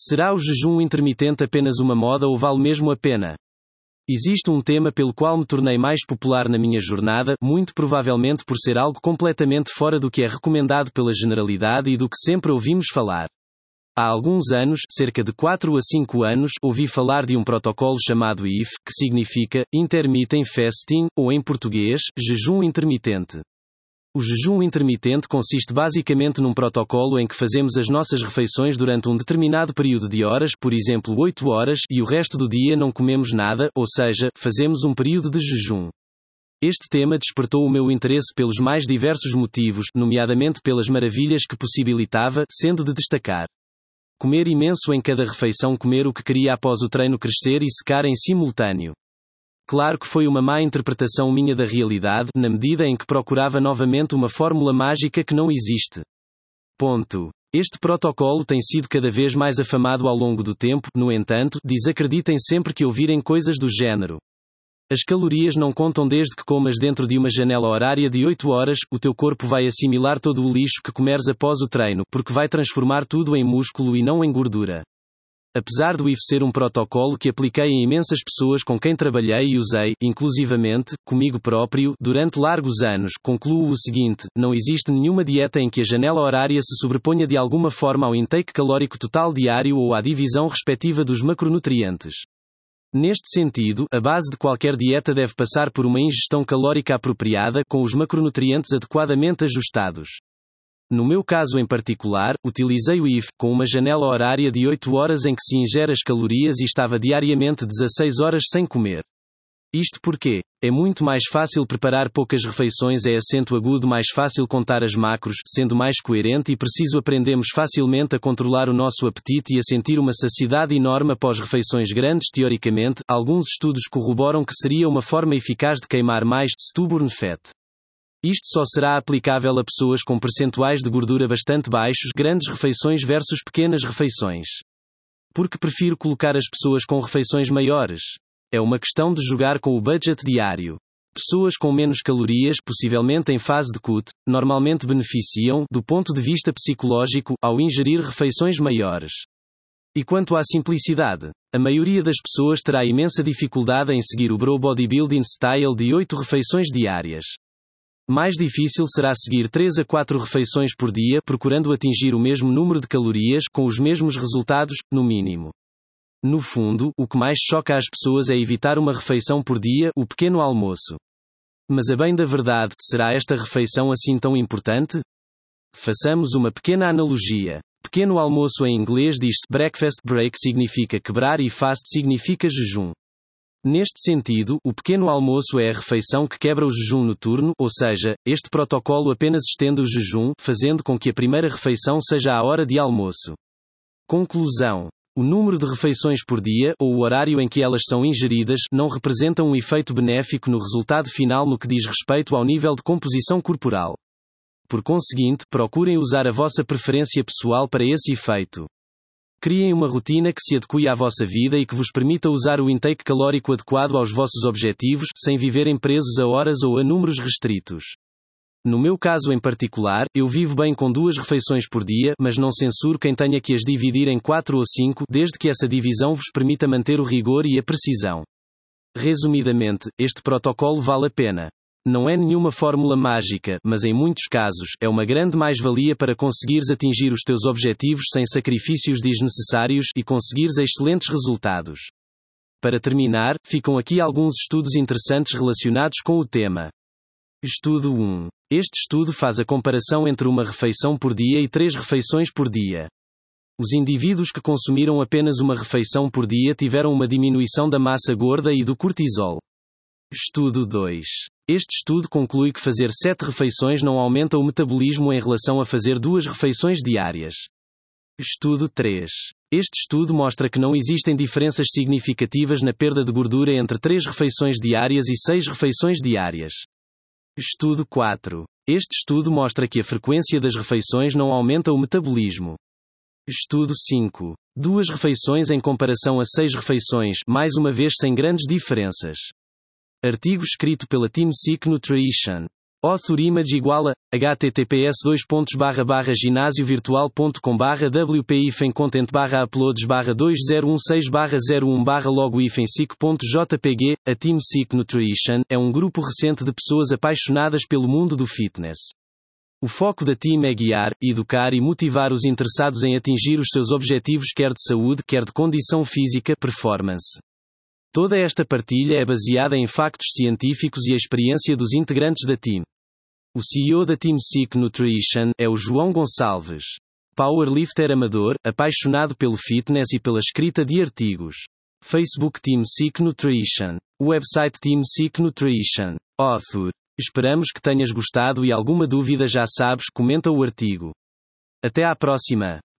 Será o jejum intermitente apenas uma moda ou vale mesmo a pena? Existe um tema pelo qual me tornei mais popular na minha jornada, muito provavelmente por ser algo completamente fora do que é recomendado pela generalidade e do que sempre ouvimos falar. Há alguns anos, cerca de 4 a 5 anos, ouvi falar de um protocolo chamado IF, que significa Intermittent Fasting, ou em português, jejum intermitente. O jejum intermitente consiste basicamente num protocolo em que fazemos as nossas refeições durante um determinado período de horas, por exemplo 8 horas, e o resto do dia não comemos nada, ou seja, fazemos um período de jejum. Este tema despertou o meu interesse pelos mais diversos motivos, nomeadamente pelas maravilhas que possibilitava, sendo de destacar comer imenso em cada refeição, comer o que queria após o treino, crescer e secar em simultâneo. Claro que foi uma má interpretação minha da realidade, na medida em que procurava novamente uma fórmula mágica que não existe. Este protocolo tem sido cada vez mais afamado ao longo do tempo, no entanto, desacreditem sempre que ouvirem coisas do género. As calorias não contam desde que comas dentro de uma janela horária de 8 horas, o teu corpo vai assimilar todo o lixo que comeres após o treino, porque vai transformar tudo em músculo e não em gordura. Apesar do IF ser um protocolo que apliquei em imensas pessoas com quem trabalhei e usei, inclusivamente, comigo próprio, durante largos anos, concluo o seguinte: não existe nenhuma dieta em que a janela horária se sobreponha de alguma forma ao intake calórico total diário ou à divisão respectiva dos macronutrientes. Neste sentido, a base de qualquer dieta deve passar por uma ingestão calórica apropriada, com os macronutrientes adequadamente ajustados. No meu caso em particular, utilizei o IF, com uma janela horária de 8 horas em que se ingere as calorias e estava diariamente 16 horas sem comer. Isto porque é muito mais fácil preparar poucas refeições, é acento agudo, mais fácil contar as macros, sendo mais coerente e preciso, aprendemos facilmente a controlar o nosso apetite e a sentir uma saciedade enorme após refeições grandes. Teoricamente, alguns estudos corroboram que seria uma forma eficaz de queimar mais stubborn fat. Isto só será aplicável a pessoas com percentuais de gordura bastante baixos, grandes refeições versus pequenas refeições. Porque prefiro colocar as pessoas com refeições maiores? É uma questão de jogar com o budget diário. Pessoas com menos calorias, possivelmente em fase de cut, normalmente beneficiam, do ponto de vista psicológico, ao ingerir refeições maiores. E quanto à simplicidade? A maioria das pessoas terá imensa dificuldade em seguir o bro bodybuilding style de 8 refeições diárias. Mais difícil será seguir 3 a 4 refeições por dia, procurando atingir o mesmo número de calorias, com os mesmos resultados, no mínimo. No fundo, o que mais choca as pessoas é evitar uma refeição por dia, o pequeno almoço. Mas a bem da verdade, será esta refeição assim tão importante? Façamos uma pequena analogia. Pequeno almoço em inglês diz-se breakfast, break significa quebrar e fast significa jejum. Neste sentido, o pequeno almoço é a refeição que quebra o jejum noturno, ou seja, este protocolo apenas estende o jejum, fazendo com que a primeira refeição seja à hora de almoço. Conclusão. O número de refeições por dia, ou o horário em que elas são ingeridas, não representam um efeito benéfico no resultado final no que diz respeito ao nível de composição corporal. Por conseguinte, procurem usar a vossa preferência pessoal para esse efeito. Criem uma rotina que se adeque à vossa vida e que vos permita usar o intake calórico adequado aos vossos objetivos, sem viverem presos a horas ou a números restritos. No meu caso em particular, eu vivo bem com 2 refeições por dia, mas não censuro quem tenha que as dividir em 4 ou 5, desde que essa divisão vos permita manter o rigor e a precisão. Resumidamente, este protocolo vale a pena. Não é nenhuma fórmula mágica, mas em muitos casos, é uma grande mais-valia para conseguires atingir os teus objetivos sem sacrifícios desnecessários e conseguires excelentes resultados. Para terminar, ficam aqui alguns estudos interessantes relacionados com o tema. Estudo 1. Este estudo faz a comparação entre uma refeição por dia e 3 refeições por dia. Os indivíduos que consumiram apenas uma refeição por dia tiveram uma diminuição da massa gorda e do cortisol. Estudo 2. Este estudo conclui que fazer 7 refeições não aumenta o metabolismo em relação a fazer 2 refeições diárias. Estudo 3. Este estudo mostra que não existem diferenças significativas na perda de gordura entre 3 refeições diárias e 6 refeições diárias. Estudo 4. Este estudo mostra que a frequência das refeições não aumenta o metabolismo. Estudo 5. 2 refeições em comparação a 6 refeições, mais uma vez sem grandes diferenças. Artigo escrito pela Team Seek Nutrition. Author image igual a https://ginásio-virtual.com/wp-content/uploads/2016/01/logo-seek.jpg. A Team Seek Nutrition é um grupo recente de pessoas apaixonadas pelo mundo do fitness. O foco da Team é guiar, educar e motivar os interessados em atingir os seus objetivos, quer de saúde, quer de condição física, performance. Toda esta partilha é baseada em factos científicos e a experiência dos integrantes da Team. O CEO da Team Seek Nutrition é o João Gonçalves. Powerlifter amador, apaixonado pelo fitness e pela escrita de artigos. Facebook Team Seek Nutrition. Website Team Seek Nutrition. Author. Esperamos que tenhas gostado e alguma dúvida já sabes, comenta o artigo. Até à próxima.